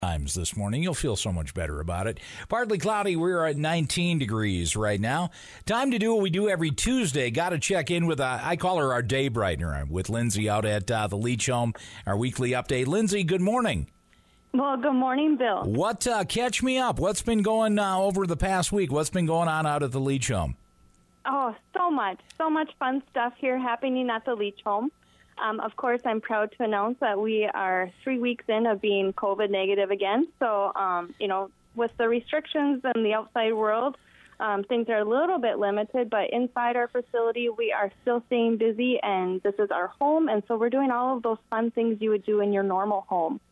Times this morning. You'll feel so much better about it. Partly cloudy. We're at 19 degrees right now. Time to do what we do every Tuesday. Got to check in with, I call her our day brightener, with Lindsay out at the Leach Home, our weekly update. Lindsay, good morning. Well, good morning, Bill. What, catch me up. What's been going over the past week? What's been going on out at the Leach Home? Oh, so much fun stuff here happening at the Leach Home. Of course, I'm proud to announce that we are 3 weeks in of being COVID negative again. So, with the restrictions in the outside world, things are a little bit limited, but inside our facility, we are still staying busy, and this is our home, and so we're doing all of those fun things you would do in your normal home.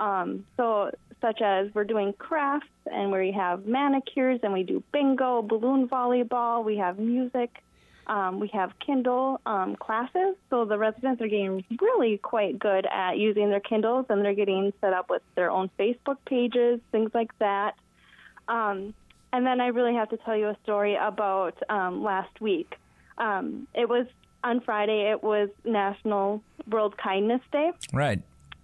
Such as we're doing crafts, and we have manicures, and we do bingo, balloon volleyball, we have music. We have Kindle classes, so the residents are getting really quite good at using their Kindles, and they're getting set up with their own Facebook pages, things like that. And then I really have to tell you a story about last week. It was on Friday. It was National World Kindness Day. Right.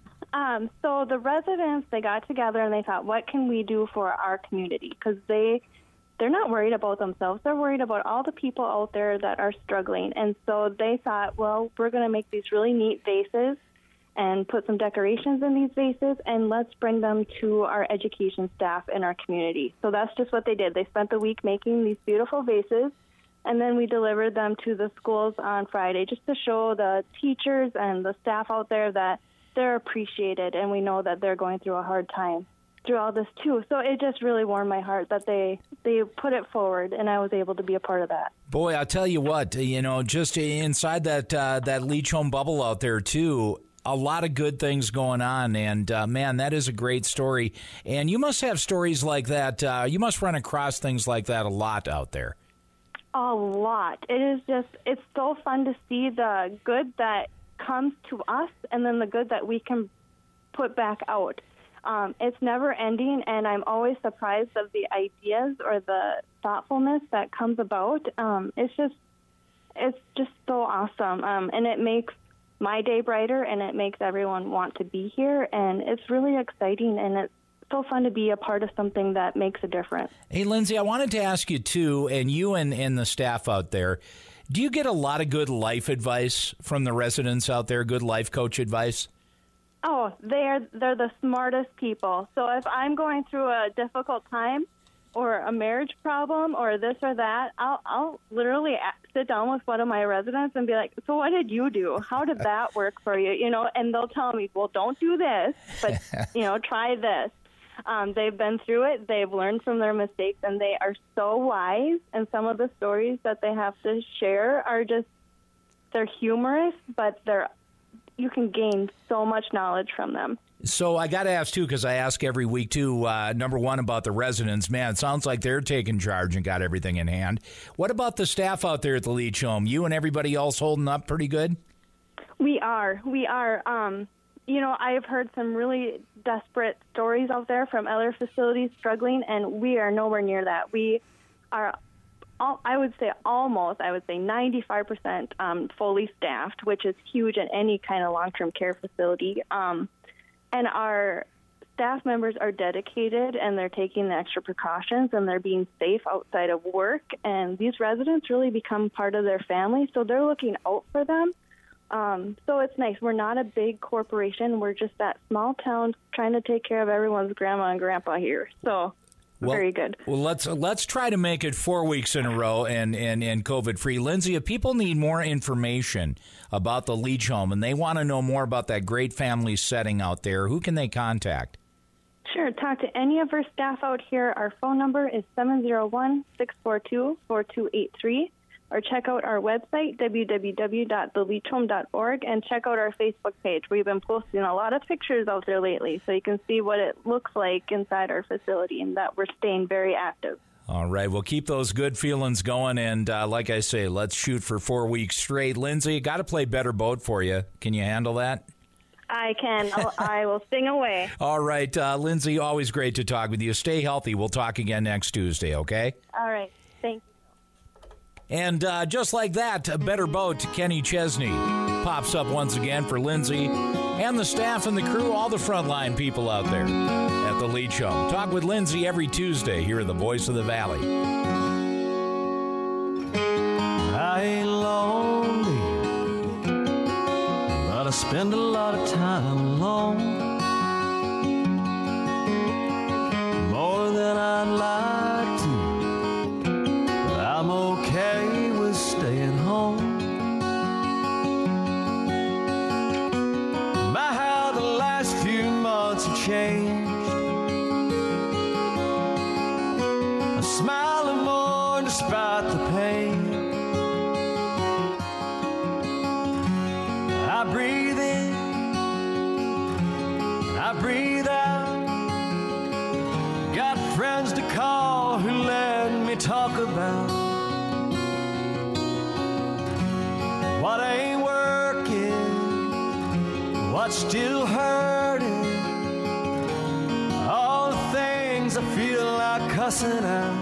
So the residents, they got together and they thought, what can we do for our community? Because they're not worried about themselves. They're worried about all the people out there that are struggling. And so they thought, well, we're going to make these really neat vases and put some decorations in these vases, and let's bring them to our education staff in our community. So that's just what they did. They spent the week making these beautiful vases, and then we delivered them to the schools on Friday just to show the teachers and the staff out there that they're appreciated, and we know that they're going through a hard time through all this too. So it just really warmed my heart that they put it forward, and I was able to be a part of that. Boy, I'll tell you what, just inside that Leach Home bubble out there too, a lot of good things going on, and man, that is a great story. And you must have stories like that. You must run across things like that a lot out there. A lot. It's so fun to see the good that comes to us, and then the good that we can put back out. It's never ending, and I'm always surprised of the ideas or the thoughtfulness that comes about. It's just so awesome, and it makes my day brighter, and it makes everyone want to be here, and it's really exciting, and it's so fun to be a part of something that makes a difference. Hey, Lindsay, I wanted to ask you too, and you and the staff out there, do you get a lot of good life advice from the residents out there, good life coach advice? Oh, they're the smartest people. So if I'm going through a difficult time or a marriage problem or this or that, I'll literally sit down with one of my residents and be like, so what did you do? How did that work for you? And they'll tell me, well, don't do this, but, try this. They've been through it. They've learned from their mistakes, and they are so wise. And some of the stories that they have to share are they're humorous, but you can gain so much knowledge from them. So I got to ask, too, because I ask every week, too, number one, about the residents. Man, it sounds like they're taking charge and got everything in hand. What about the staff out there at the Leach Home? You and everybody else holding up pretty good? We are. I've heard some really desperate stories out there from other facilities struggling, and we are nowhere near that. We are I would say 95% fully staffed, which is huge in any kind of long-term care facility. And our staff members are dedicated, and they're taking the extra precautions, and they're being safe outside of work. And these residents really become part of their family, so they're looking out for them. So it's nice. We're not a big corporation. We're just that small town trying to take care of everyone's grandma and grandpa here. So... very good. Well, let's try to make it 4 weeks in a row and COVID-free. Lindsay, if people need more information about the Leach Home and they want to know more about that great family setting out there, who can they contact? Sure. Talk to any of our staff out here. Our phone number is 701-642-4283. Or check out our website, www.theleachhome.org, and check out our Facebook page. We've been posting a lot of pictures out there lately, so you can see what it looks like inside our facility and that we're staying very active. All right, well, keep those good feelings going, and like I say, let's shoot for 4 weeks straight. Lindsay, got to play better boat for you. Can you handle that? I can. I will sing away. All right, Lindsay, always great to talk with you. Stay healthy. We'll talk again next Tuesday, okay? All right. Thank you. And just like that, a better boat, Kenny Chesney pops up once again for Lindsay and the staff and the crew, all the frontline people out there at the Leach Home. Talk with Lindsay every Tuesday here at the Voice of the Valley. I ain't lonely, but I spend a lot of time alone. More than I'd like to, but I'm okay with staying home. My, how the last few months have changed. I'm smiling more despite the pain. I breathe in, I breathe out. Got friends to call who let me talk about what ain't working, what's still hurting, all the things I feel like cussing out.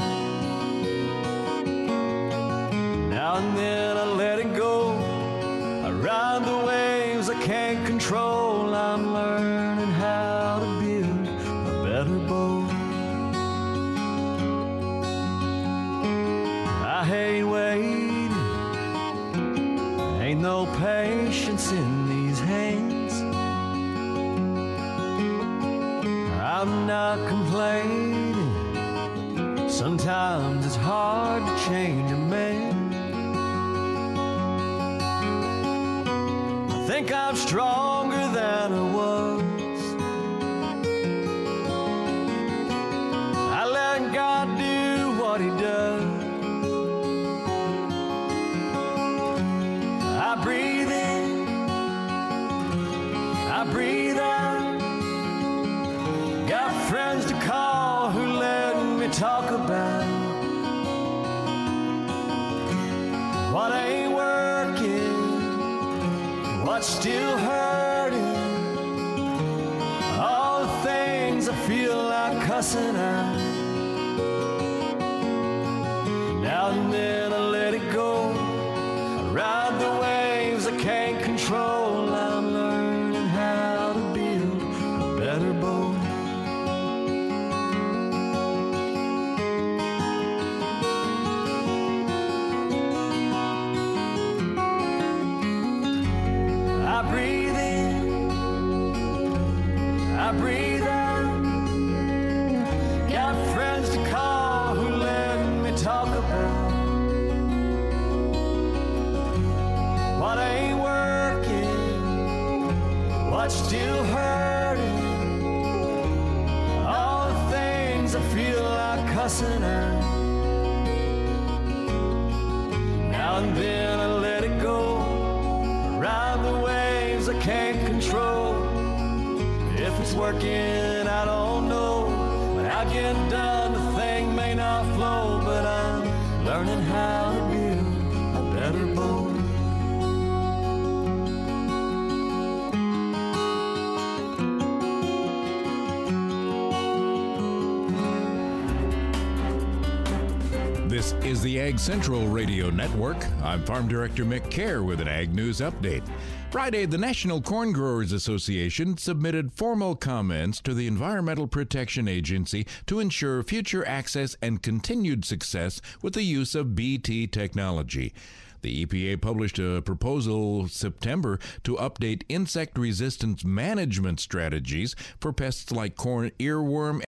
Now and then I let it go. I ride the waves I can't control. I'm learning how to build a better boat. I hate waiting. Ain't no patience in these hands. I'm not complaining. Sometimes it's hard to change a man. I think I'm stronger than I was. I let God do what He does. I breathe in, I breathe out. Got friends to call who let me talk about what ain't working, what's still hurting, all the things I feel like cussing out. Now and then I let it go. I ride the waves I can't control. I'm learning how to build a better boat. I breathe in, I breathe out. Got friends to call who let me talk about what ain't working, what's still hurting, all the things I feel like cussing out. Now and then I let it go. Ride the waves I can't control. If it's working, I don't know. When I get done, the thing may not flow, but I'm learning how to build a better boat. This is the Ag Central Radio Network. I'm Farm Director Mick Kerr with an Ag News Update. Friday, the National Corn Growers Association submitted formal comments to the Environmental Protection Agency to ensure future access and continued success with the use of Bt technology. The EPA published a proposal September to update insect resistance management strategies for pests like corn earworm